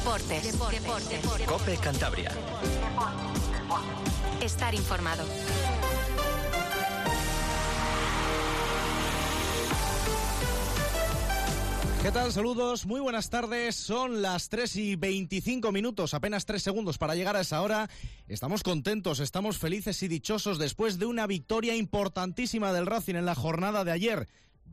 Deportes. COPE Cantabria. Estar informado. ¿Qué tal? Saludos, muy buenas tardes. Son las 3:25, apenas 3 segundos para llegar a esa hora. Estamos contentos, estamos felices y dichosos después de una victoria importantísima del Racing en la jornada de ayer.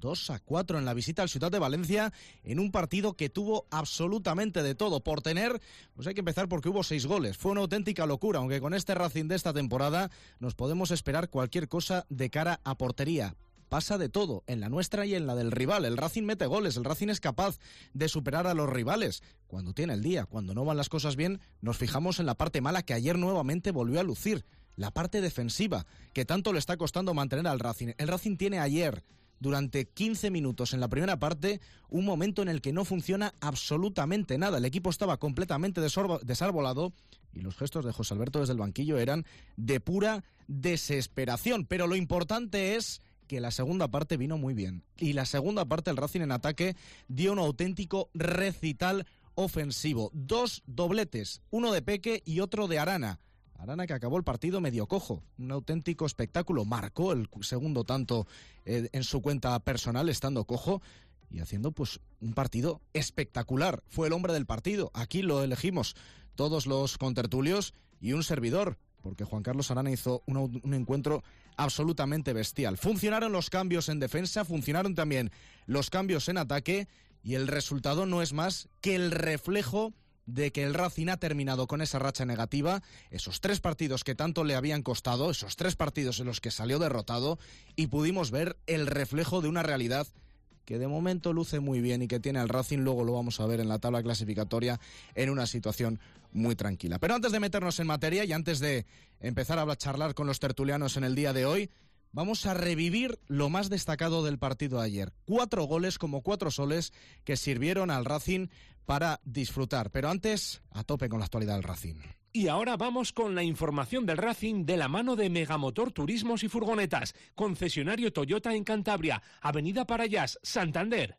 2-4 en la visita al Ciutat de Valencia, en un partido que tuvo absolutamente de todo. Por tener, pues hay que empezar porque hubo 6 goles. Fue una auténtica locura, aunque con este Racing de esta temporada nos podemos esperar cualquier cosa de cara a portería. Pasa de todo, en la nuestra y en la del rival. El Racing mete goles, el Racing es capaz de superar a los rivales. Cuando tiene el día, cuando no van las cosas bien, nos fijamos en la parte mala que ayer nuevamente volvió a lucir. La parte defensiva, que tanto le está costando mantener al Racing. El Racing tiene ayer, durante 15 minutos en la primera parte, un momento en el que no funciona absolutamente nada. El equipo estaba completamente desarbolado y los gestos de José Alberto desde el banquillo eran de pura desesperación. Pero lo importante es que la segunda parte vino muy bien. Y la segunda parte el Racing en ataque dio un auténtico recital ofensivo. 2 dobletes, uno de Peque y otro de Arana. Arana que acabó el partido medio cojo, un auténtico espectáculo. Marcó el segundo tanto en su cuenta personal estando cojo y haciendo pues un partido espectacular. Fue el hombre del partido. Aquí lo elegimos todos los contertulios y un servidor, porque Juan Carlos Arana hizo un encuentro absolutamente bestial. Funcionaron los cambios en defensa, funcionaron también los cambios en ataque y el resultado no es más que el reflejo de que el Racing ha terminado con esa racha negativa, esos 3 partidos que tanto le habían costado, esos 3 partidos en los que salió derrotado, y pudimos ver el reflejo de una realidad que de momento luce muy bien y que tiene al Racing, luego lo vamos a ver en la tabla clasificatoria, en una situación muy tranquila. Pero antes de meternos en materia y antes de empezar a charlar con los tertulianos en el día de hoy, vamos a revivir lo más destacado del partido de ayer. 4 goles como 4 soles que sirvieron al Racing para disfrutar. Pero antes, a tope con la actualidad del Racing. Y ahora vamos con la información del Racing de la mano de Megamotor Turismos y Furgonetas, concesionario Toyota en Cantabria, Avenida Parayas, Santander.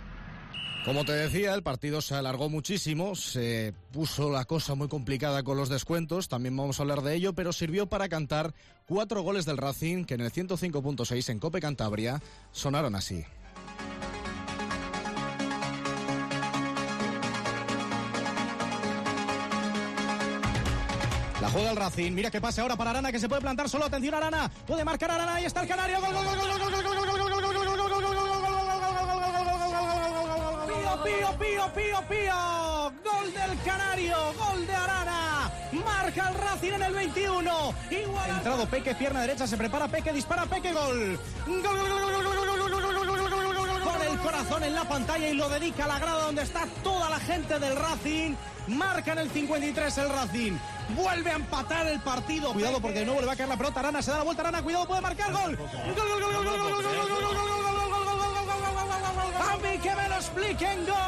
Como te decía, el partido se alargó muchísimo, se puso la cosa muy complicada con los descuentos, también vamos a hablar de ello, pero sirvió para cantar 4 goles del Racing que en el 105.6 en COPE Cantabria sonaron así. La juega el Racing, mira qué pase ahora para Arana, que se puede plantar solo, atención Arana, puede marcar Arana, ahí está el Canario, gol, gol, gol, gol, gol, gol, gol, gol, gol, gol, gol, gol, gol, gol, Pío, gol del Canario, gol de Arana, marca el Racing en el 21, igual entrado Peque, pierna derecha, se prepara Peque, dispara Peque, gol, gol, gol, gol, gol, gol, gol, gol, gol, gol, con el corazón en la pantalla y lo dedica a la grada donde está toda la gente del Racing. Marca en el 53 el Racing, vuelve a empatar el partido, cuidado porque de nuevo le va a caer la pelota, Arana se da la vuelta, Arana, cuidado, puede marcar, gol, gol, gol, gol, gol, gol, gol, gol, gol, a mí que me lo expliquen, gol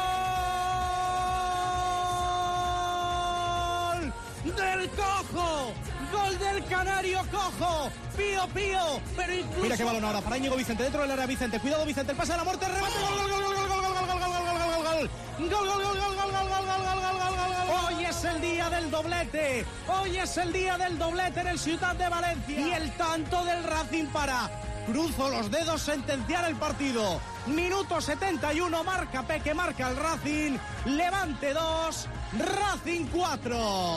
del Cojo, gol del Canario Cojo, Pío, pero incluso... Mira qué balón ahora para Íñigo Vicente, dentro del área Vicente, cuidado Vicente, el pase de la muerte, remate, gol, gol, gol, gol, gol, gol, gol, gol, gol, gol, gol, gol, gol, gol, hoy es el día del doblete, hoy es el día del doblete en el Ciutat de Valencia y el tanto del Racing para, cruzo los dedos, sentenciar el partido. Minuto 71, marca Peque, marca el Racing, Levante 2, Racing 4.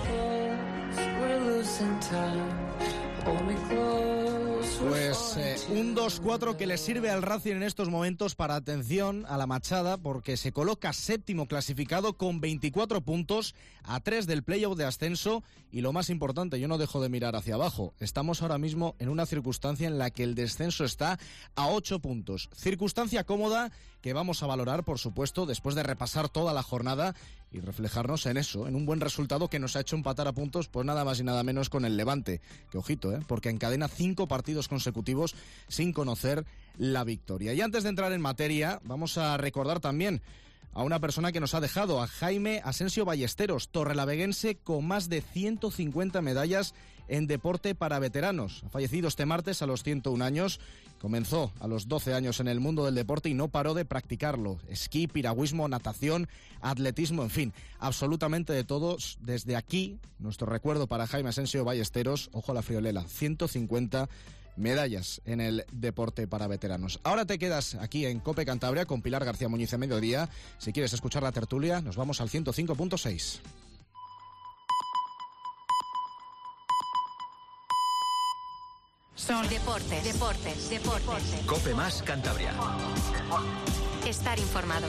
Pues un 2-4 que le sirve al Racing en estos momentos para, atención a la machada, porque se coloca séptimo clasificado con 24 puntos a 3 del playoff de ascenso y lo más importante, yo no dejo de mirar hacia abajo, estamos ahora mismo en una circunstancia en la que el descenso está a 8 puntos, circunstancia cómoda que vamos a valorar, por supuesto, después de repasar toda la jornada y reflejarnos en eso, en un buen resultado que nos ha hecho empatar a puntos, pues nada más y nada menos con el Levante, que ojito, porque encadena 5 partidos consecutivos sin conocer la victoria. Y antes de entrar en materia, vamos a recordar también a una persona que nos ha dejado, a Jaime Asensio Ballesteros, torrelaveguense con más de 150 medallas en deporte para veteranos. Ha fallecido este martes a los 101 años. Comenzó a los 12 años en el mundo del deporte y no paró de practicarlo. Esquí, piragüismo, natación, atletismo, en fin, absolutamente de todos. Desde aquí, nuestro recuerdo para Jaime Asensio Ballesteros, ojo a la friolela, 150 medallas en el deporte para veteranos. Ahora te quedas aquí en COPE Cantabria con Pilar García Muñiz a mediodía. Si quieres escuchar la tertulia, nos vamos al 105.6. Son deportes. COPE más Cantabria. Estar informado.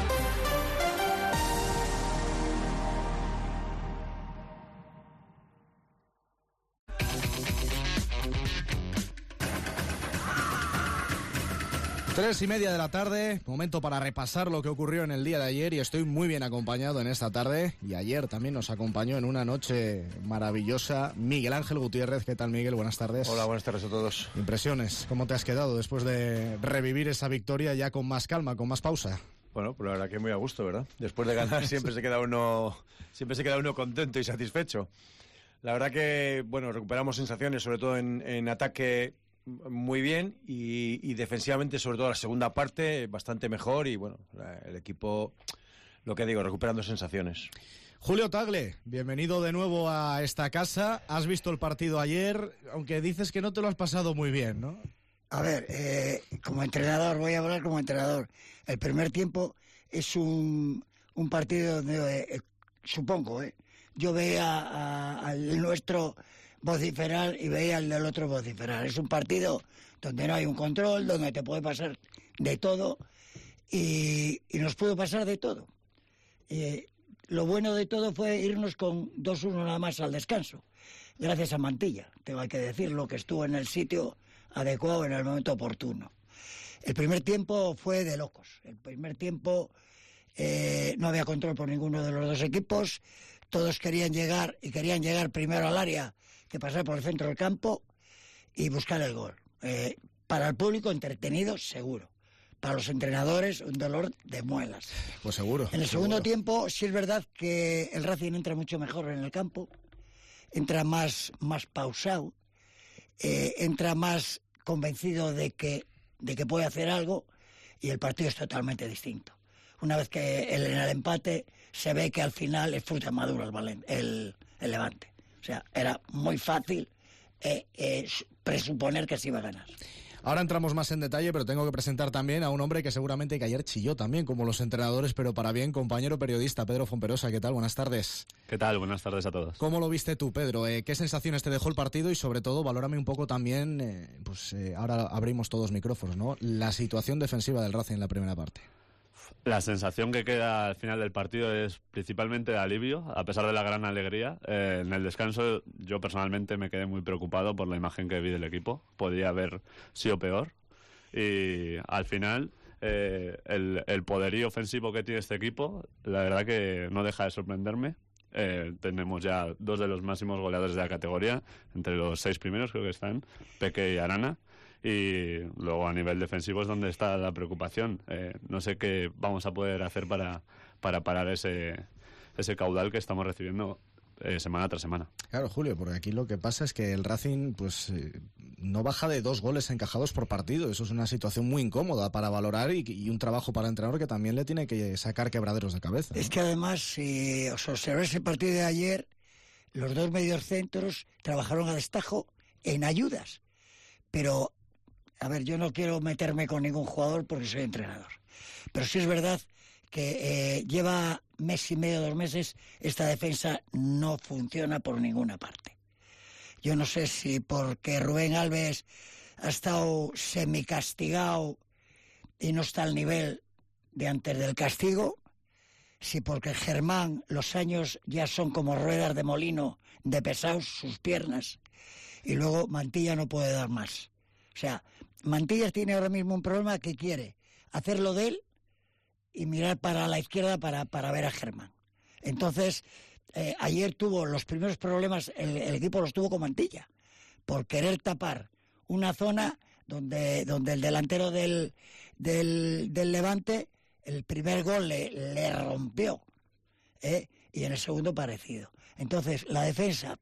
Tres y media de la tarde, momento para repasar lo que ocurrió en el día de ayer y estoy muy bien acompañado en esta tarde y ayer también nos acompañó en una noche maravillosa Miguel Ángel Gutiérrez. ¿Qué tal, Miguel? Buenas tardes. Hola, buenas tardes a todos. Impresiones, ¿cómo te has quedado después de revivir esa victoria ya con más calma, con más pausa? Bueno, pues la verdad que muy a gusto, ¿verdad? Después de ganar siempre se queda uno contento y satisfecho. La verdad que, bueno, recuperamos sensaciones, sobre todo en ataque muy bien y defensivamente, sobre todo la segunda parte, bastante mejor y bueno, el equipo, lo que digo, recuperando sensaciones. Julio Tagle, bienvenido de nuevo a esta casa. Has visto el partido ayer, aunque dices que no te lo has pasado muy bien, ¿no? A ver, como entrenador, voy a hablar como entrenador. El primer tiempo es un partido donde, supongo, yo veía al nuestro vociferar y veía al del otro vociferar. Es un partido donde no hay un control, donde te puede pasar de todo y nos pudo pasar de todo. Lo bueno de todo fue irnos con 2-1 nada más al descanso, gracias a Mantilla, tengo que decirlo, que estuvo en el sitio adecuado en el momento oportuno. El primer tiempo fue de locos. El primer tiempo no había control por ninguno de los dos equipos. Todos querían llegar primero al área que pasar por el centro del campo y buscar el gol. Para el público entretenido, seguro. Para los entrenadores, un dolor de muelas. Pues seguro. En el segundo tiempo, sí es verdad que el Racing entra mucho mejor en el campo, entra más pausado, entra más convencido de que puede hacer algo y el partido es totalmente distinto. Una vez que en el empate se ve que al final es fruta madura el Levante. O sea, era muy fácil presuponer que se iba a ganar. Ahora entramos más en detalle, pero tengo que presentar también a un hombre que seguramente que ayer chilló también, como los entrenadores, pero para bien, compañero periodista, Pedro Fomperosa. ¿Qué tal? Buenas tardes. ¿Qué tal? Buenas tardes a todos. ¿Cómo lo viste tú, Pedro? ¿Qué sensaciones te dejó el partido? Y sobre todo, valórame un poco también, ahora abrimos todos micrófonos, ¿no? La situación defensiva del Racing en la primera parte. La sensación que queda al final del partido es principalmente de alivio, a pesar de la gran alegría. En el descanso yo personalmente me quedé muy preocupado por la imagen que vi del equipo. Podría haber sido peor. Y al final el poderío ofensivo que tiene este equipo, la verdad que no deja de sorprenderme. Tenemos ya 2 de los máximos goleadores de la categoría, entre los 6 primeros creo que están, Peque y Arana. Y luego a nivel defensivo es donde está la preocupación. No sé qué vamos a poder hacer para parar ese caudal que estamos recibiendo semana tras semana. Claro, Julio, porque aquí lo que pasa es que el Racing no baja de 2 goles encajados por partido. Eso es una situación muy incómoda para valorar y un trabajo para el entrenador que también le tiene que sacar quebraderos de cabeza, ¿no? Es que además, si os observáis el partido de ayer, los 2 mediocentros trabajaron a destajo en ayudas. Pero a ver, yo no quiero meterme con ningún jugador porque soy entrenador. Pero sí es verdad que lleva mes y medio, 2 meses, esta defensa no funciona por ninguna parte. Yo no sé si porque Rubén Alves ha estado semicastigado y no está al nivel de antes del castigo, si porque Germán los años ya son como ruedas de molino de pesados sus piernas y luego Mantilla no puede dar más. O sea, Mantilla tiene ahora mismo un problema que quiere hacerlo de él y mirar para la izquierda para ver a Germán. Entonces, ayer tuvo los primeros problemas, el equipo los tuvo con Mantilla, por querer tapar una zona donde el delantero del Levante el primer gol le rompió, y en el segundo parecido. Entonces, la defensa,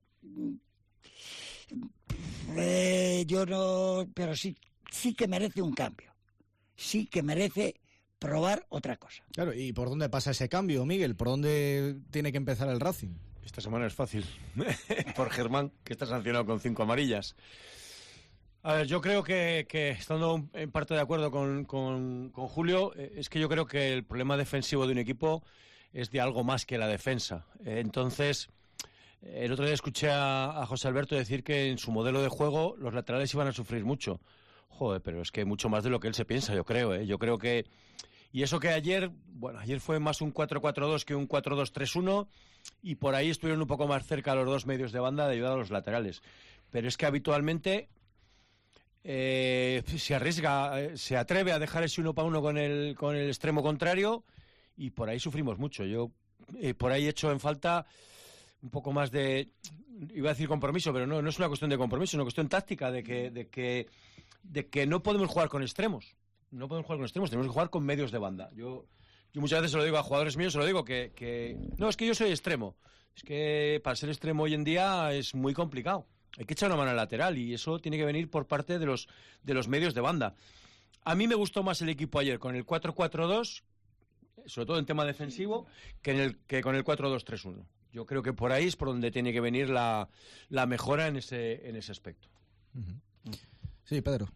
yo no, pero sí que merece un cambio, sí que merece probar otra cosa. Claro, ¿y por dónde pasa ese cambio, Miguel? ¿Por dónde tiene que empezar el Racing? Esta semana es fácil, por Germán, que está sancionado con 5 amarillas. A ver, yo creo que estando en parte de acuerdo con Julio, es que yo creo que el problema defensivo de un equipo es de algo más que la defensa. Entonces, el otro día escuché a José Alberto decir que en su modelo de juego los laterales iban a sufrir mucho. Joder, pero es que mucho más de lo que él se piensa, yo creo. Yo creo que... Y eso que ayer fue más un 4-4-2 que un 4-2-3-1, y por ahí estuvieron un poco más cerca los dos medios de banda de ayudar a los laterales. Pero es que habitualmente se arriesga, se atreve a dejar ese 1-1 con el extremo contrario, y por ahí sufrimos mucho. Yo por ahí echo en falta un poco más de, iba a decir compromiso, pero no es una cuestión de compromiso, es una cuestión táctica de que no podemos jugar con extremos. No podemos jugar con extremos, tenemos que jugar con medios de banda. Yo muchas veces se lo digo a jugadores míos, se lo digo que no, es que yo soy extremo. Es que para ser extremo hoy en día es muy complicado. Hay que echar una mano al lateral, y eso tiene que venir por parte de los medios de banda. A mí me gustó más el equipo ayer con el 4-4-2, sobre todo en tema defensivo, que con el 4-2-3-1. Yo creo que por ahí es por donde tiene que venir la mejora en ese aspecto. Sí, Pedro.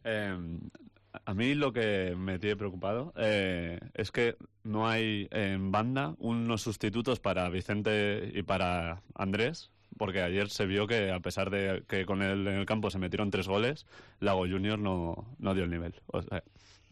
A mí lo que me tiene preocupado es que no hay en banda unos sustitutos para Vicente y para Andrés, porque ayer se vio que, a pesar de que con él en el campo se metieron 3 goles, Lago Junior no dio el nivel. O sea,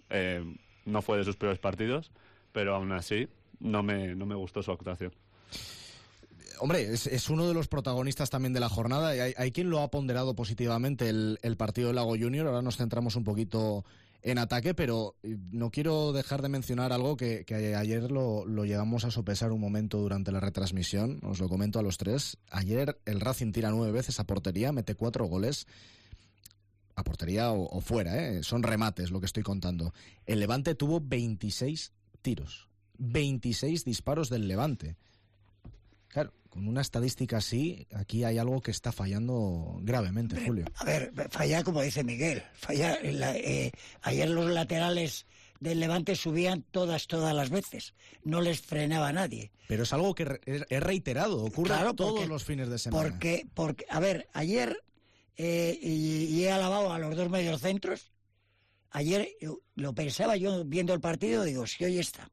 no fue de sus peores partidos, pero aún así no me gustó su actuación. Hombre, es uno de los protagonistas también de la jornada. Hay quien lo ha ponderado positivamente el partido de Lago Junior. Ahora nos centramos un poquito en ataque, pero no quiero dejar de mencionar algo que ayer lo llegamos a sopesar un momento durante la retransmisión. Os lo comento a los tres. Ayer el Racing tira 9 veces a portería, mete 4 goles. A portería o fuera, son remates lo que estoy contando. El Levante tuvo 26 tiros. 26 disparos del Levante. Claro, con una estadística así, aquí hay algo que está fallando gravemente, Julio. A ver, falla como dice Miguel. Ayer los laterales del Levante subían todas las veces. No les frenaba a nadie. Pero es algo que es reiterado, ocurre todos los fines de semana. Porque a ver, ayer, y he alabado a los dos mediocentros, ayer lo pensaba yo viendo el partido, digo, si hoy está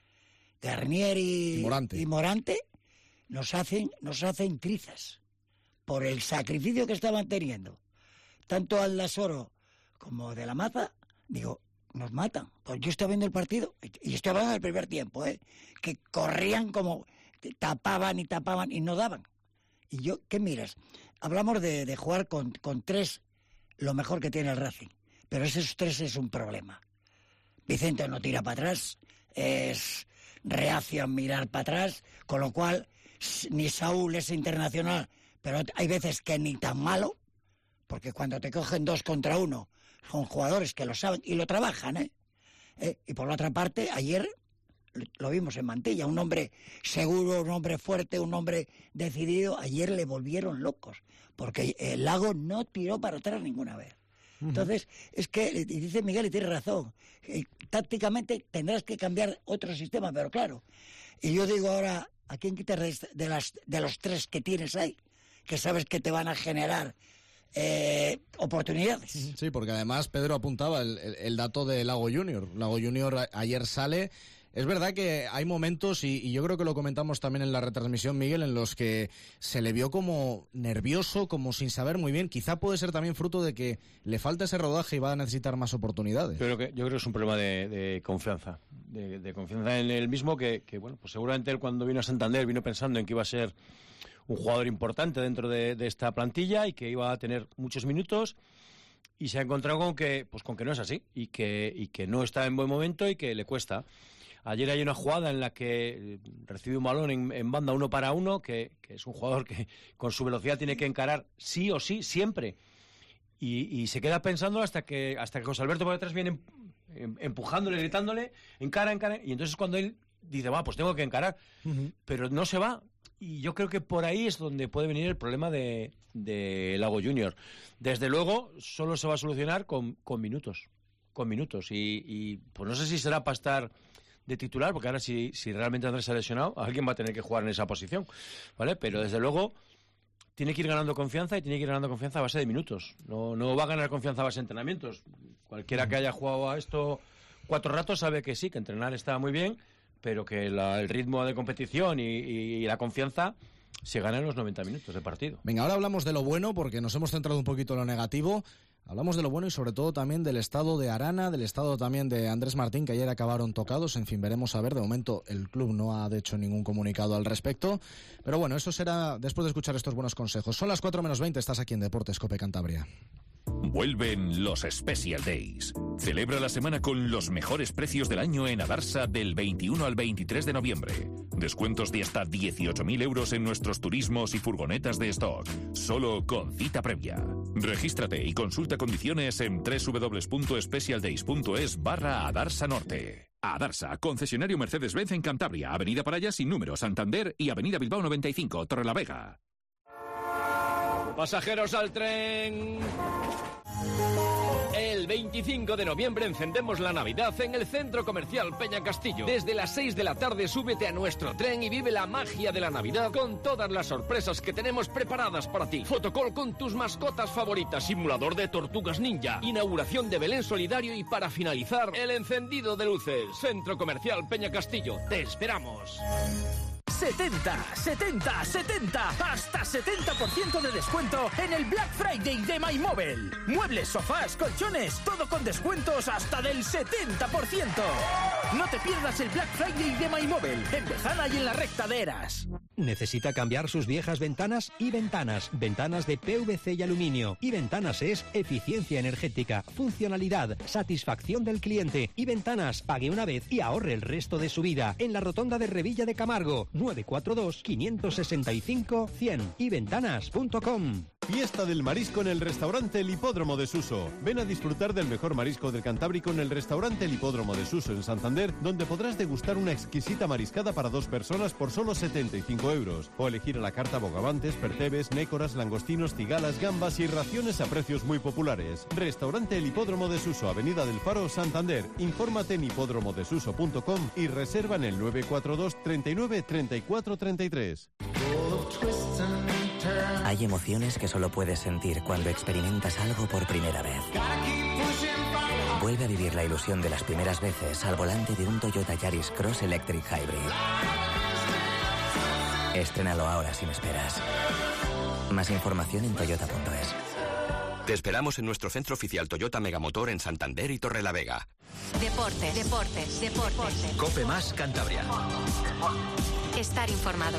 Garnier y Morante nos hacen trizas por el sacrificio que estaban teniendo tanto Aldasoro como de la Maza. Digo, nos matan. Pues yo estaba viendo el partido y estoy hablando del primer tiempo, que corrían como tapaban y no daban. Y yo, ¿qué miras? Hablamos de jugar con 3, lo mejor que tiene el Racing, pero esos 3 es un problema. Vicente no tira para atrás, es reacio a mirar para atrás, con lo cual ni Saúl es internacional, pero hay veces que ni tan malo, porque cuando te cogen 2 contra 1 son jugadores que lo saben y lo trabajan, y por la otra parte, ayer lo vimos en Mantilla, un hombre seguro, un hombre fuerte, un hombre decidido. Ayer le volvieron locos, porque el Lago no tiró para atrás ninguna vez. Entonces, es que, dice Miguel y tiene razón, tácticamente tendrás que cambiar otro sistema, pero claro, y yo digo ahora, ¿a quién quitas de los 3 que tienes ahí, que sabes que te van a generar oportunidades? Sí, porque además Pedro apuntaba el dato de Lago Junior. Lago Junior ayer sale. Es verdad que hay momentos, y yo creo que lo comentamos también en la retransmisión, Miguel, en los que se le vio como nervioso, como sin saber muy bien. Quizá puede ser también fruto de que le falta ese rodaje y va a necesitar más oportunidades. Yo creo que es un problema de confianza, de confianza en él mismo, que bueno, pues seguramente él cuando vino a Santander vino pensando en que iba a ser un jugador importante dentro de esta plantilla y que iba a tener muchos minutos, y se ha encontrado con que no es así, y que no está en buen momento y que le cuesta. Ayer hay una jugada en la que recibe un balón en banda 1 para 1, que es un jugador que con su velocidad tiene que encarar sí o sí, siempre. y se queda pensando hasta que José Alberto por detrás viene empujándole, gritándole, encara, y entonces cuando él dice, pues tengo que encarar, pero no se va. Y yo creo que por ahí es donde puede venir el problema de Lago Junior. Desde luego, solo se va a solucionar con minutos. Y pues no sé si será para estar de titular, porque ahora si realmente Andrés se ha lesionado, alguien va a tener que jugar en esa posición, ¿vale? Pero desde luego tiene que ir ganando confianza, y tiene que ir ganando confianza a base de minutos. No va a ganar confianza a base de entrenamientos. Cualquiera que haya jugado a esto 4 ratos sabe que sí, que entrenar está muy bien, pero que el ritmo de competición y la confianza se gana en los 90 minutos de partido. Venga, ahora hablamos de lo bueno, porque nos hemos centrado un poquito en lo negativo. Hablamos de lo bueno y sobre todo también del estado de Arana, del estado también de Andrés Martín, que ayer acabaron tocados. En fin, veremos a ver. De momento el club no ha hecho ningún comunicado al respecto. Pero bueno, eso será después de escuchar estos buenos consejos. Son las 4:20, estás aquí en Deportes Cope Cantabria. Vuelven los Special Days. Celebra la semana con los mejores precios del año en Adarsa del 21 al 23 de noviembre. Descuentos de hasta 18.000 euros en nuestros turismos y furgonetas de stock. Solo con cita previa. Regístrate y consulta condiciones en www.specialdays.es/Adarsa Norte. Adarsa, concesionario Mercedes-Benz en Cantabria, Avenida Paraya sin número, Santander y Avenida Bilbao 95, Torrelavega. Pasajeros al tren. El 25 de noviembre encendemos la Navidad en el Centro Comercial Peña Castillo. Desde las 6 de la tarde súbete a nuestro tren y vive la magia de la Navidad con todas las sorpresas que tenemos preparadas para ti. Fotocall con tus mascotas favoritas, simulador de tortugas ninja, inauguración de Belén solidario y para finalizar, el encendido de luces. Centro Comercial Peña Castillo. Te esperamos. 70, hasta 70% de descuento en el Black Friday de MyMobile. Muebles, sofás, colchones, todo con descuentos hasta del 70%. No te pierdas el Black Friday de MyMobile, en Bezana y en la recta de Eras. ¿Necesita cambiar sus viejas ventanas? Y Ventanas de PVC y aluminio. Y Ventanas es eficiencia energética, funcionalidad, satisfacción del cliente. Y Ventanas, pague una vez y ahorre el resto de su vida. En la rotonda de Revilla de Camargo, 942-565-100. Iventanas.com. Fiesta del marisco en el restaurante El Hipódromo de Suso. Ven a disfrutar del mejor marisco del Cantábrico en el restaurante El Hipódromo de Suso en Santander, donde podrás degustar una exquisita mariscada para 2 personas por solo 75 euros. O elegir a la carta bogavantes, percebes, nécoras, langostinos, cigalas, gambas y raciones a precios muy populares. Restaurante El Hipódromo de Suso, Avenida del Faro, Santander. Infórmate en hipódromodesuso.com y reserva en el 942 39 34 33. Hay emociones que solo puedes sentir cuando experimentas algo por primera vez. Vuelve a vivir la ilusión de las primeras veces al volante de un Toyota Yaris Cross Electric Hybrid. Estrénalo ahora sin esperas. Más información en toyota.es. Te esperamos en nuestro centro oficial Toyota Megamotor en Santander y Torrelavega. Deportes. Cope Más Cantabria. Estar informado.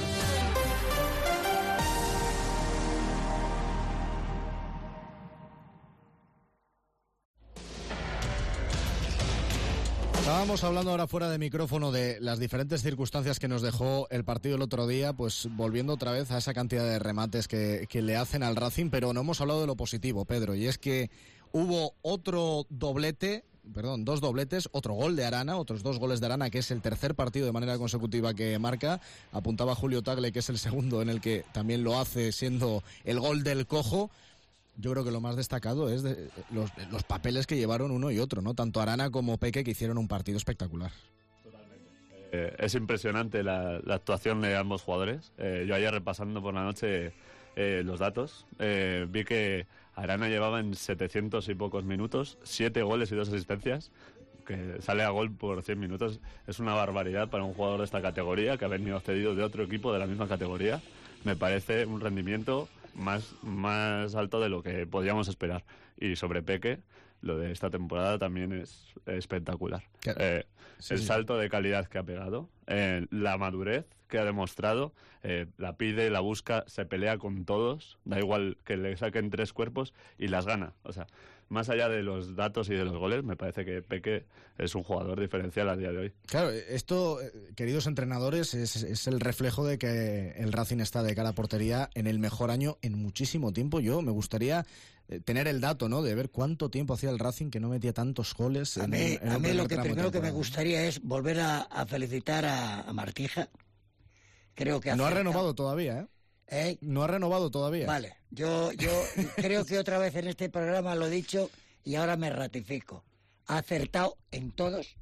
Estábamos hablando ahora fuera de micrófono de las diferentes circunstancias que nos dejó el partido el otro día, pues volviendo otra vez a esa cantidad de remates que le hacen al Racing, pero no hemos hablado de lo positivo, Pedro, y es que hubo dos dobletes, otro gol de Arana, otros 2 goles de Arana, que es el tercer partido de manera consecutiva que marca. Apuntaba Julio Tagle, que es el segundo en el que también lo hace, siendo el gol del cojo. Yo creo que lo más destacado es de los papeles que llevaron uno y otro, ¿no? Tanto Arana como Peque, que hicieron un partido espectacular. Es impresionante la actuación de ambos jugadores. Yo ayer repasando por la noche los datos, vi que Arana llevaba en 700 y pocos minutos 7 goles y 2 asistencias, que sale a gol por 100 minutos. Es una barbaridad para un jugador de esta categoría, que ha venido cedido de otro equipo de la misma categoría. Me parece un rendimiento más alto de lo que podíamos esperar. Y sobre Peque, lo de esta temporada también es espectacular. El salto de calidad que ha pegado, la madurez que ha demostrado, la pide, la busca, se pelea con todos, da igual que le saquen 3 cuerpos y las gana. O sea, más allá de los datos y de los goles, me parece que Peque es un jugador diferencial a día de hoy. Claro, esto, queridos entrenadores, es el reflejo de que el Racing está de cara a portería en el mejor año en muchísimo tiempo. Yo me gustaría tener el dato, ¿no?, de ver cuánto tiempo hacía el Racing que no metía tantos goles. A mí lo que primero que me gustaría es volver a felicitar a Martija. Creo que no ha renovado todavía, ¿eh? No ha renovado todavía. Vale, yo creo que otra vez en este programa lo he dicho y ahora me ratifico. Ha acertado en todos,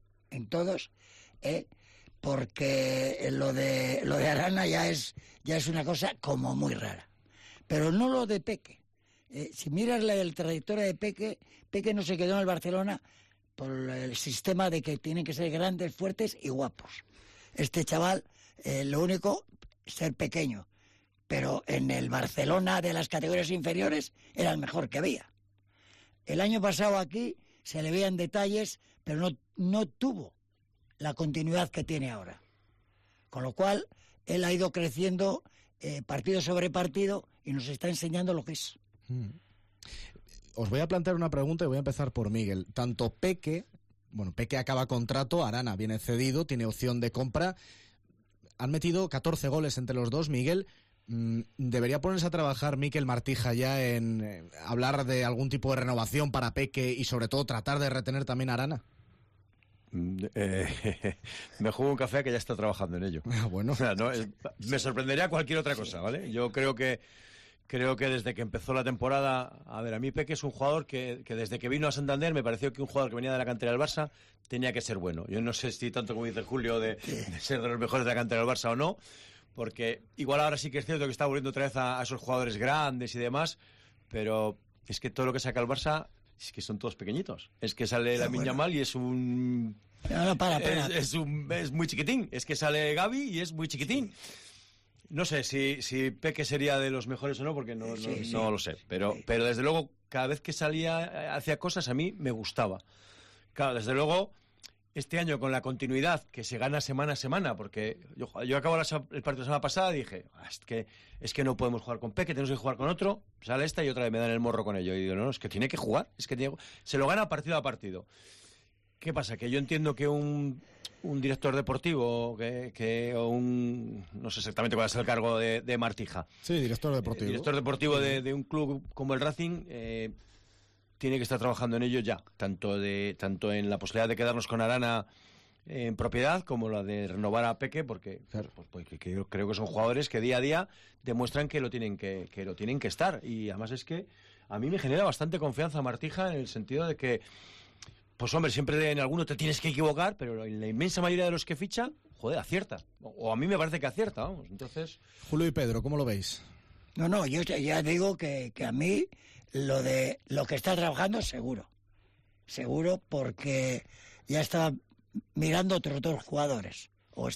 porque lo de Arana ya es una cosa como muy rara. Pero no lo de Peque. Si miras la trayectoria de Peque no se quedó en el Barcelona por el sistema de que tienen que ser grandes, fuertes y guapos. Este chaval, lo único, ser pequeño. Pero en el Barcelona de las categorías inferiores era el mejor que había. El año pasado aquí se le veían detalles, pero no tuvo la continuidad que tiene ahora. Con lo cual, él ha ido creciendo partido sobre partido y nos está enseñando lo que es. Os voy a plantear una pregunta y voy a empezar por Miguel. Tanto Peque acaba contrato, Arana viene cedido, tiene opción de compra. Han metido 14 goles entre los dos, Miguel. ¿Debería ponerse a trabajar Mikel Martija ya en hablar de algún tipo de renovación para Peque y sobre todo tratar de retener también a Arana? Me juego un café que ya está trabajando en ello. Bueno. O sea, me sorprendería cualquier otra cosa, ¿vale? Yo creo que desde que empezó la temporada, a mí Peque es un jugador que desde que vino a Santander me pareció que un jugador que venía de la cantera del Barça tenía que ser bueno. Yo no sé si tanto como dice Julio de ser de los mejores de la cantera del Barça o no, porque igual ahora sí que es cierto que está volviendo otra vez a esos jugadores grandes y demás, pero es que todo lo que saca el Barça es que son todos pequeñitos. Es que sale Lamine Yamal y es un... Es muy chiquitín. Es que sale Gavi y es muy chiquitín. No sé si Peque sería de los mejores o no, porque no lo sé. Pero desde luego, cada vez que salía, hacía cosas, a mí me gustaba. Claro, desde luego, este año con la continuidad que se gana semana a semana, porque yo acabo el partido de la semana pasada y dije, es que no podemos jugar con Peque, tenemos que jugar con otro. Sale esta y otra vez me dan el morro con ello. Y digo, no, es que tiene que jugar, se lo gana partido a partido. ¿Qué pasa? Que yo entiendo que un director deportivo o un... No sé exactamente cuál es el cargo de Martija. Sí, director deportivo. Director deportivo de un club como el Racing tiene que estar trabajando en ello ya. Tanto en la posibilidad de quedarnos con Arana en propiedad como la de renovar a Peque, porque que yo creo que son jugadores que día a día demuestran que lo tienen que estar. Y además es que a mí me genera bastante confianza Martija en el sentido de que pues hombre, siempre en alguno te tienes que equivocar, pero en la inmensa mayoría de los que ficha, acierta. O a mí me parece que acierta, vamos. Entonces... Julio y Pedro, ¿cómo lo veis? No, yo ya digo que a mí lo que está trabajando seguro, porque ya está mirando otros dos jugadores,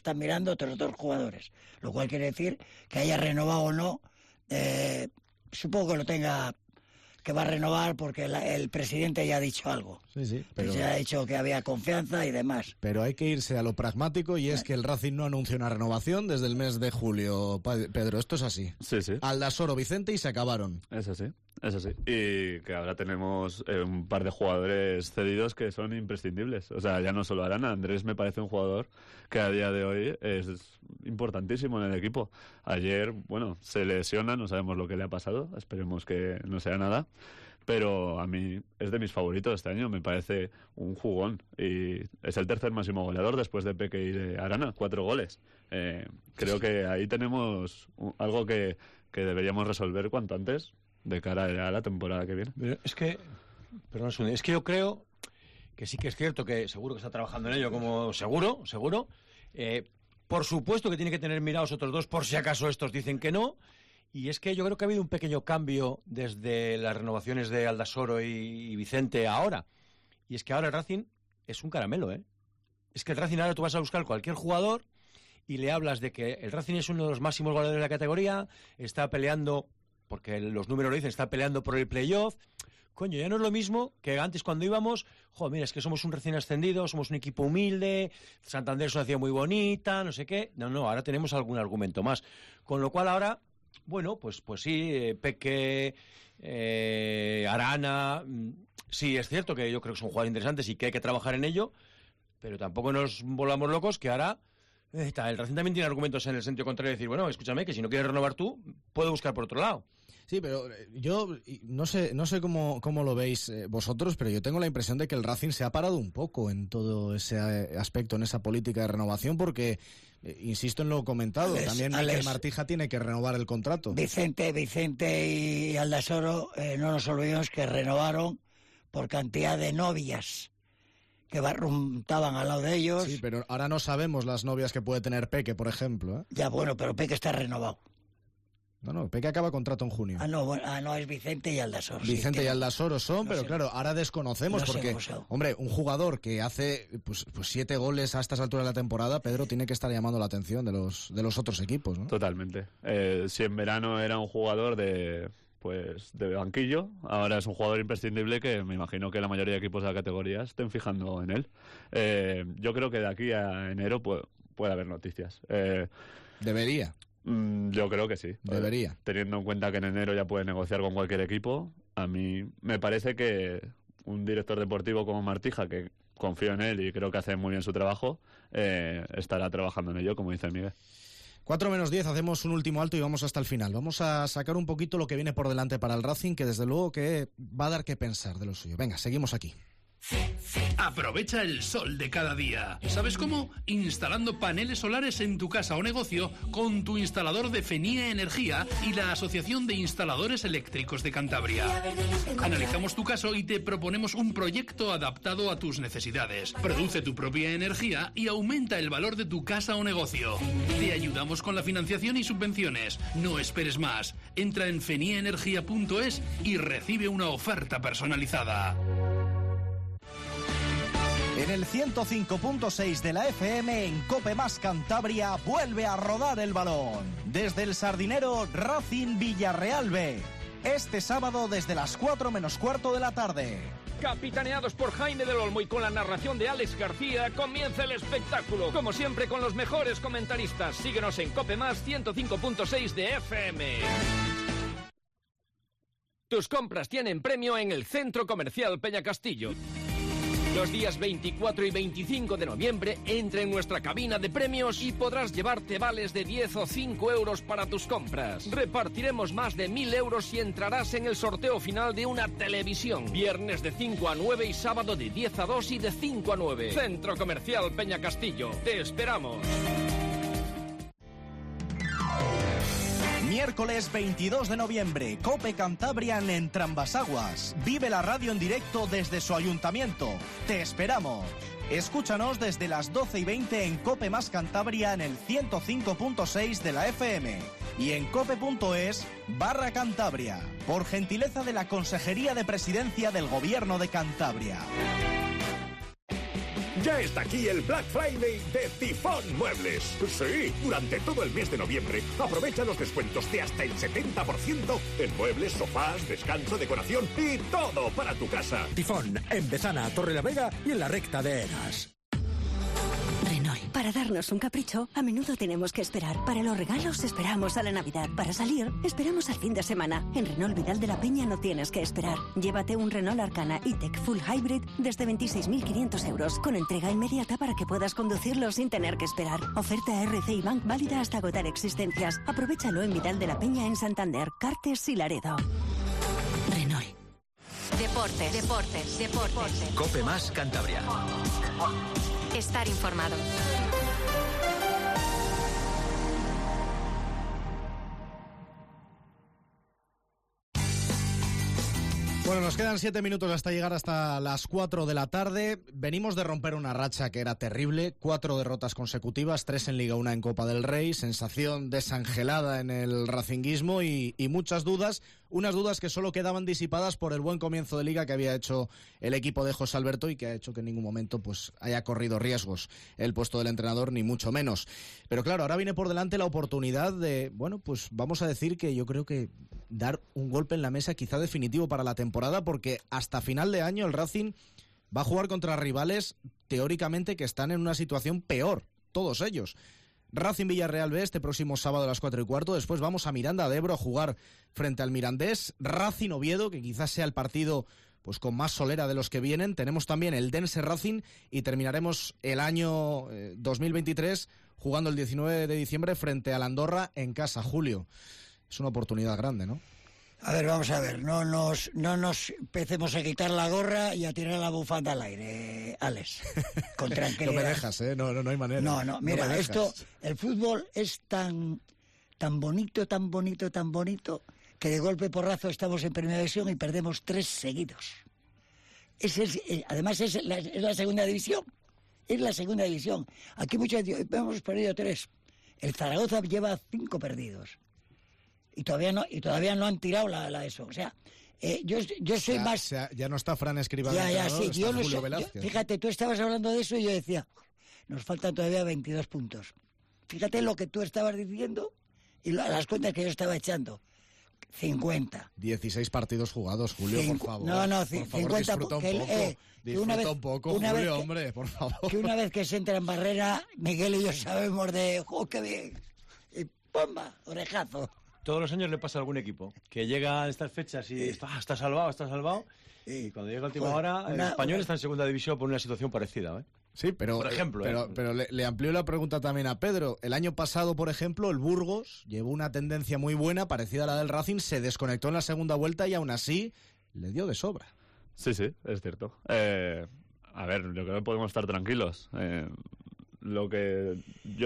lo cual quiere decir que haya renovado o no, supongo que va a renovar porque el presidente ya ha dicho algo. Sí, pero... Ya ha dicho que había confianza y demás. Pero hay que irse a lo pragmático y es que el Racing no anunció una renovación desde el mes de julio. Pedro, esto es así. Sí. Aldasoro, Vicente y se acabaron. Es así. Y que ahora tenemos un par de jugadores cedidos que son imprescindibles. O sea, ya no solo Arana. Andrés me parece un jugador que a día de hoy es importantísimo en el equipo. Ayer, se lesiona, no sabemos lo que le ha pasado. Esperemos que no sea nada. Pero a mí es de mis favoritos este año, me parece un jugón y es el tercer máximo goleador después de Peque y de Arana, 4 goles. Creo que ahí tenemos algo que deberíamos resolver cuanto antes de cara a la temporada que viene. Pero es que yo creo que sí que es cierto que seguro que está trabajando en ello, como seguro. Por supuesto que tiene que tener mirados otros dos por si acaso estos dicen que no. Y es que yo creo que ha habido un pequeño cambio desde las renovaciones de Aldasoro y Vicente ahora. Y es que ahora el Racing es un caramelo, ¿eh? Es que el Racing ahora tú vas a buscar cualquier jugador y le hablas de que el Racing es uno de los máximos goleadores de la categoría, está peleando, porque los números lo dicen, está peleando por el playoff. Coño, ya no es lo mismo que antes cuando íbamos, mira, es que somos un recién ascendido, somos un equipo humilde, Santander es una ciudad muy bonita, no sé qué. No, ahora tenemos algún argumento más. Con lo cual ahora... Bueno, pues sí, Peque Arana. Sí, es cierto que yo creo que son jugadores interesantes y que hay que trabajar en ello, pero tampoco nos volvamos locos que ahora el Racing también tiene argumentos en el sentido contrario de decir, bueno, escúchame, que si no quieres renovar tú, puedes buscar por otro lado. Sí, pero yo no sé cómo lo veis vosotros, pero yo tengo la impresión de que el Racing se ha parado un poco en todo ese aspecto, en esa política de renovación, porque, insisto en lo comentado, también Miquel Martija tiene que renovar el contrato. Vicente y Aldasoro, no nos olvidemos que renovaron por cantidad de novias que estaban al lado de ellos. Sí, pero ahora no sabemos las novias que puede tener Peque, por ejemplo, ¿eh? Ya, bueno, pero Peque está renovado. No, Peque acaba contrato en junio. No, es Vicente y Aldasoro. Vicente y Aldasoro son, pero claro, ahora desconocemos porque, hombre, un jugador que hace pues 7 goles a estas alturas de la temporada, Pedro, tiene que estar llamando la atención de los otros equipos, ¿no? Totalmente. Si en verano era un jugador de banquillo, ahora es un jugador imprescindible que me imagino que la mayoría de equipos de la categoría estén fijando en él. Yo creo que de aquí a enero puede haber noticias. Debería. Yo creo que sí. Debería. Teniendo en cuenta que en enero ya puede negociar con cualquier equipo, a mí me parece que un director deportivo como Martija, que confío en él y creo que hace muy bien su trabajo, estará trabajando en ello, como dice Miguel. 4 menos 10, hacemos un último alto y vamos hasta el final. Vamos a sacar un poquito lo que viene por delante para el Racing, que desde luego que va a dar que pensar de lo suyo. Venga, seguimos aquí. Aprovecha el sol de cada día. ¿Sabes cómo? Instalando paneles solares en tu casa o negocio con tu instalador de Fenia Energía y la Asociación de Instaladores Eléctricos de Cantabria. Analizamos tu caso y te proponemos un proyecto adaptado a tus necesidades. Produce tu propia energía y aumenta el valor de tu casa o negocio. Te ayudamos con la financiación y subvenciones. No esperes más. Entra en feniaenergia.es y recibe una oferta personalizada. En el 105.6 de la FM, en Cope Más Cantabria, vuelve a rodar el balón. Desde el Sardinero, Racing Villarreal B. Este sábado desde las 4 menos cuarto de la tarde. Capitaneados por Jaime del Olmo y con la narración de Alex García, comienza el espectáculo. Como siempre, con los mejores comentaristas. Síguenos en Cope Más 105.6 de FM. Tus compras tienen premio en el Centro Comercial Peñacastillo. Los días 24 y 25 de noviembre, entra en nuestra cabina de premios y podrás llevarte vales de 10 o 5 euros para tus compras. Repartiremos más de 1.000 euros y entrarás en el sorteo final de una televisión. Viernes de 5 a 9 y sábado de 10 a 2 y de 5 a 9. Centro Comercial Peñacastillo. Te esperamos. Miércoles 22 de noviembre, Cope Cantabria en Entrambasaguas. Vive la radio en directo desde su ayuntamiento. Te esperamos. Escúchanos desde las 12:20 en Cope Más Cantabria en el 105.6 de la FM y en cope.es/Cantabria, por gentileza de la Consejería de Presidencia del Gobierno de Cantabria. Ya está aquí el Black Friday de Tifón Muebles. Sí, durante todo el mes de noviembre aprovecha los descuentos de hasta el 70% en muebles, sofás, descanso, decoración y todo para tu casa. Tifón, en Bezana, Torrelavega y en la recta de Eras. Renault. Para darnos un capricho, a menudo tenemos que esperar. Para los regalos, esperamos a la Navidad. Para salir, esperamos al fin de semana. En Renault Vidal de la Peña no tienes que esperar. Llévate un Renault Arcana E-Tech Full Hybrid desde 26.500 euros, con entrega inmediata para que puedas conducirlo sin tener que esperar. Oferta RCI Bank válida hasta agotar existencias. Aprovechalo en Vidal de la Peña en Santander, Cartes y Laredo. Renault. Deportes. Cope Más Cantabria. Estar informado. Bueno, nos quedan 7 minutos hasta llegar hasta las 4 de la tarde. Venimos de romper una racha que era terrible. 4 derrotas consecutivas, 3 en Liga, 1 en Copa del Rey. Sensación desangelada en el racinguismo y muchas dudas. Unas dudas que solo quedaban disipadas por el buen comienzo de Liga que había hecho el equipo de José Alberto y que ha hecho que en ningún momento pues haya corrido riesgos el puesto del entrenador, ni mucho menos. Pero claro, ahora viene por delante la oportunidad de, bueno, pues vamos a decir que yo creo que dar un golpe en la mesa quizá definitivo para la temporada, porque hasta final de año el Racing va a jugar contra rivales teóricamente que están en una situación peor, todos ellos. Racing Villarreal B este próximo sábado a las 4:15. Después vamos a Miranda de Ebro a jugar frente al Mirandés. Racing Oviedo, que quizás sea el partido pues con más solera de los que vienen. Tenemos también el Dense Racing y terminaremos el año 2023 jugando el 19 de diciembre frente al Andorra en casa. Julio, es una oportunidad grande, ¿no? A ver, vamos a ver, no nos empecemos a quitar la gorra y a tirar la bufanda al aire, Alex, con tranquilidad. No me dejas, no hay manera. No, mira, el fútbol es tan bonito, que de golpe porrazo estamos en primera división y perdemos 3 seguidos. Además es la segunda división, Aquí hemos perdido 3. El Zaragoza lleva 5 perdidos. Y todavía no han tirado la eso. O sea, yo soy más... Ya no está Fran Escribano. Sí. Fíjate, tú estabas hablando de eso y yo decía, nos faltan todavía 22 puntos. Fíjate lo que tú estabas diciendo y las cuentas que yo estaba echando. 50. 16 partidos jugados, Julio, por favor. No, 50. Disfruta un poco, Julio, hombre, por favor. Que una vez que se entra en barrera, Miguel y yo sabemos de... ¡qué bien! Y ¡pomba! Orejazo. Todos los años le pasa a algún equipo que llega a estas fechas y está salvado. Y cuando llega la última hora, el Español está en segunda división por una situación parecida, ¿eh? Sí, pero, por ejemplo, pero le amplío la pregunta también a Pedro. El año pasado, por ejemplo, el Burgos llevó una tendencia muy buena, parecida a la del Racing, se desconectó en la segunda vuelta y aún así le dio de sobra. Sí, es cierto. A ver, yo creo que podemos estar tranquilos. Lo que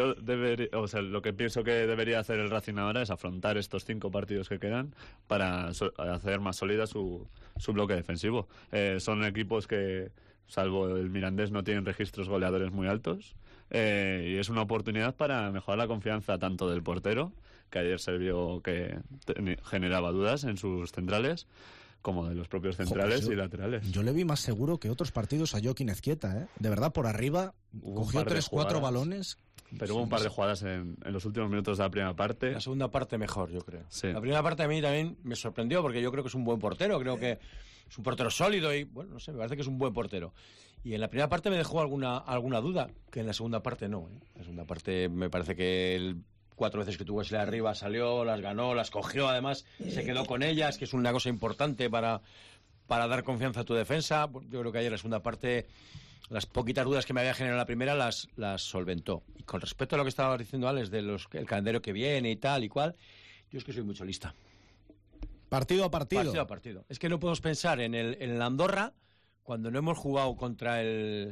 lo que pienso que debería hacer el Racing ahora es afrontar estos 5 partidos que quedan para hacer más sólida su bloque defensivo. Son equipos que, salvo el Mirandés, no tienen registros goleadores muy altos, y es una oportunidad para mejorar la confianza tanto del portero, que ayer se vio que generaba dudas en sus centrales, como de los propios centrales y laterales. Yo le vi más seguro que otros partidos a Joaquín Ezquieta, ¿eh? De verdad, por arriba, cogió 3-4 balones. Pero hubo un par de jugadas en los últimos minutos de la primera parte. La segunda parte mejor, yo creo. Sí. La primera parte a mí también me sorprendió, porque yo creo que es un buen portero, creo que es un portero sólido y, bueno, no sé, me parece que es un buen portero. Y en la primera parte me dejó alguna duda, que en la segunda parte no, ¿eh? En la segunda parte me parece que 4 veces que tuvo ese arriba salió, las ganó, las cogió, además se quedó con ellas, que es una cosa importante para dar confianza a tu defensa. Yo creo que ayer en la segunda parte las poquitas dudas que me había generado en la primera las solventó. Y con respecto a lo que estaba diciendo Alex de el calendario que viene y tal y cual, yo es que soy mucho lista. Partido a partido. Partido a partido. Es que no podemos pensar en el Andorra cuando no hemos jugado contra el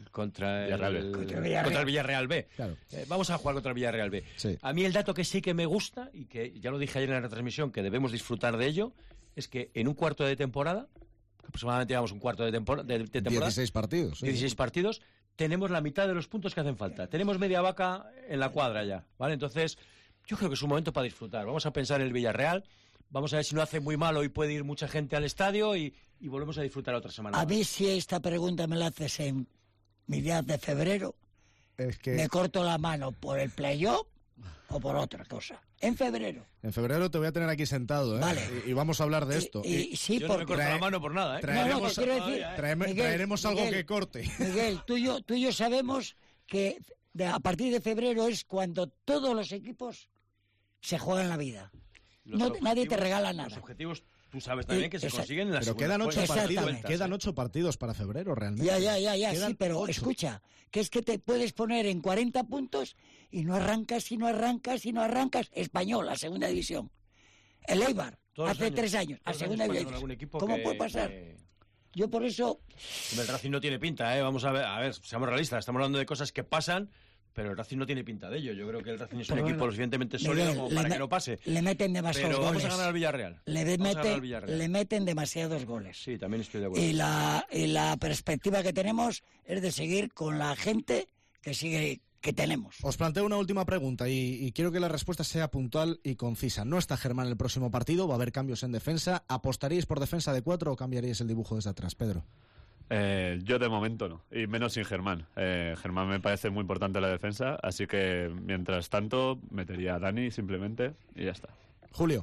Villarreal B. Claro. Vamos a jugar contra el Villarreal B. Sí. A mí el dato que sí que me gusta, y que ya lo dije ayer en la retransmisión, que debemos disfrutar de ello, es que en un cuarto de temporada, aproximadamente llevamos un cuarto de temporada, 16 partidos. Sí. 16 partidos, tenemos la mitad de los puntos que hacen falta. Tenemos media vaca en la cuadra ya, ¿vale? Entonces, yo creo que es un momento para disfrutar. Vamos a pensar en el Villarreal. Vamos a ver si no hace muy malo y puede ir mucha gente al estadio y volvemos a disfrutar otra semana. A mí si esta pregunta me la haces en mediados de febrero, es que... me corto la mano por el playoff o por otra cosa. En febrero. En febrero te voy a tener aquí sentado, ¿eh? Vale. Y vamos a hablar de esto. Sí, yo no me corto la mano por nada, ¿eh? Traeremos algo que corte. Miguel, tú y yo sabemos que a partir de febrero es cuando todos los equipos se juegan la vida. Nadie te regala nada. Los objetivos, tú sabes también que se consiguen en la Pero quedan 8 partidos para febrero, realmente. Ya, sí, pero 8. Escucha, que es que te puedes poner en 40 puntos y no arrancas. Español, a segunda división. El Eibar, hace 3 años, a segunda división. ¿Cómo puede pasar? Yo por eso... El Racing no tiene pinta, ¿eh? Vamos a ver, seamos realistas, estamos hablando de cosas que pasan, pero el Racing no tiene pinta de ello. Yo creo que el Racing es un equipo lo suficientemente sólido como para que no pase. Le meten demasiados goles. Vamos a ganar al Villarreal. Le meten demasiados goles. Sí, también estoy de acuerdo. Y la perspectiva que tenemos es de seguir con la gente que tenemos. Os planteo una última pregunta y quiero que la respuesta sea puntual y concisa. No está Germán en el próximo partido, va a haber cambios en defensa. ¿Apostaríais por defensa de 4 o cambiaríais el dibujo desde atrás, Pedro? Yo de momento no, y menos sin Germán. Germán me parece muy importante la defensa, así que mientras tanto metería a Dani simplemente y ya está. Julio.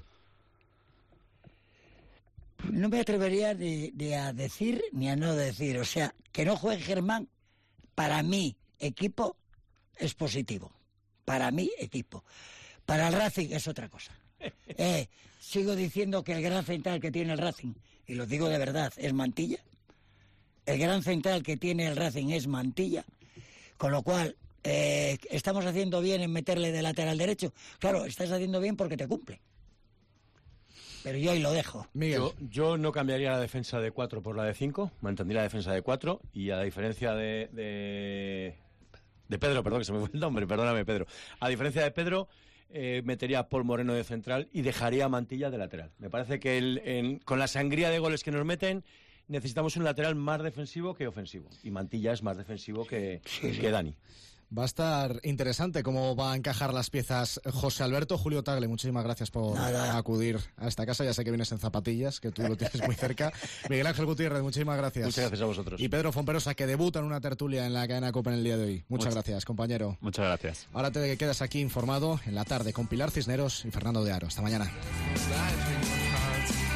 No me atrevería ni a decir ni a no decir. O sea, que no juegue Germán, para mi equipo, es positivo. para mi equipo. Para el Racing es otra cosa. Sigo diciendo que el gran central que tiene el Racing, y lo digo de verdad, es Mantilla. El gran central que tiene el Racing es Mantilla, con lo cual estamos haciendo bien en meterle de lateral derecho. Claro, estás haciendo bien porque te cumple. Pero yo ahí lo dejo. Miguel. Yo no cambiaría la defensa de 4 por la de 5, mantendría la defensa de 4 y a la diferencia de Pedro, perdón, que se me fue el nombre, perdóname Pedro. A diferencia de Pedro, metería a Paul Moreno de central y dejaría a Mantilla de lateral. Me parece que con la sangría de goles que nos meten, necesitamos un lateral más defensivo que ofensivo. Y Mantilla es más defensivo que Dani. Va a estar interesante cómo va a encajar las piezas José Alberto. Julio Tagle, muchísimas gracias por acudir a esta casa. Ya sé que vienes en zapatillas, que tú lo tienes muy cerca. Miguel Ángel Gutiérrez, muchísimas gracias. Muchas gracias a vosotros. Y Pedro Fomperosa, que debuta en una tertulia en la cadena COPE en el día de hoy. Muchas gracias, compañero. Muchas gracias. Ahora te quedas aquí informado en la tarde con Pilar Cisneros y Fernando de Aro. Hasta mañana.